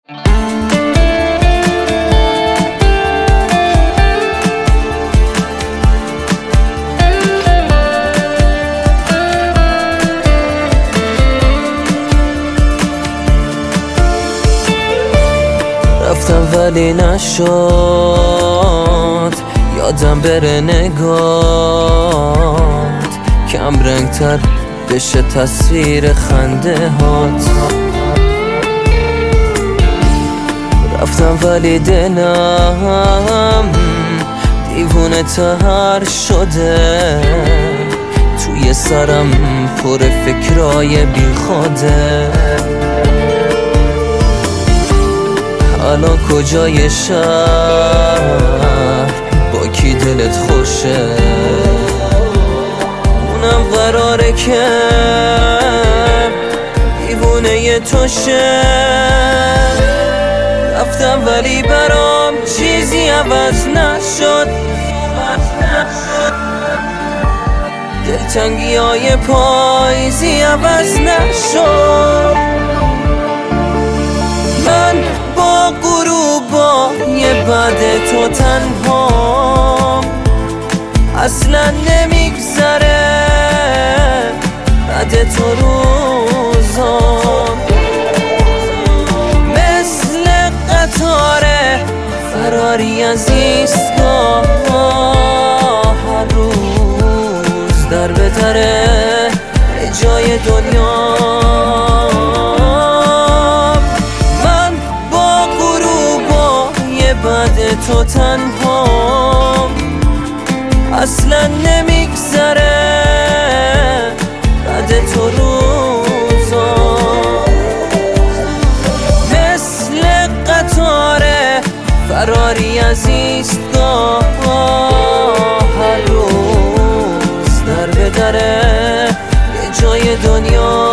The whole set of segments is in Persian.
رفتم ولی نشد یادم بره نگات، کم رنگ تر بشه تصویر خنده هات. رفتم ولی دلم دیوونه تر شده، توی سرم پر فکرای بی خوده. الان کجای شهر با کی دلت خوشه، اونم قراره که دیوونه تو شه. رفتم ولی برام چیزی عوض نشد، دلتنگی های پاییزی عوض نشد. من با غروبای بعد تو تنهام، اصلا نمیگذره بعد تو روزام. مثل قطار فراری از ایستگاه، هر روز در بهتره جای دنیا. بعد تو تنهام، اصلا نمیگذره بعد تو روزام. مثل قطار فراری از ایستگاه، هر روز در به دره یه جای دنیا.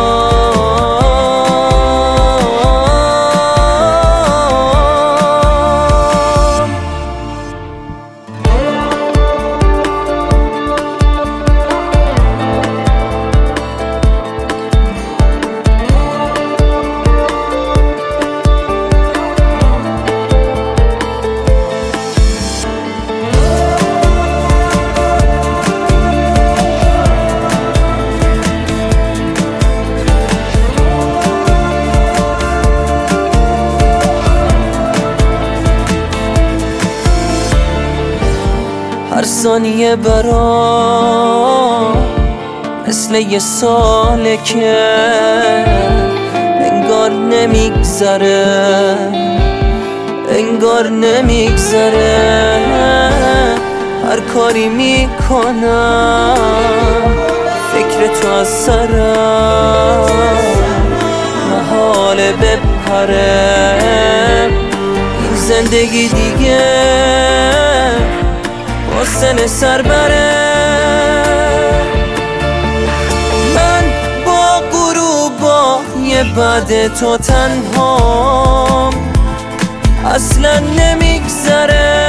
هر ثانیه برام مثل یه ساله که انگار نمیگذره، انگار نمیگذره. هر کاری میکنم فکر تو از سرم محاله بپره. این زندگی دیگه حسن سر بره. من با غروبای بعد تو تنهام، اصلا نمیگذره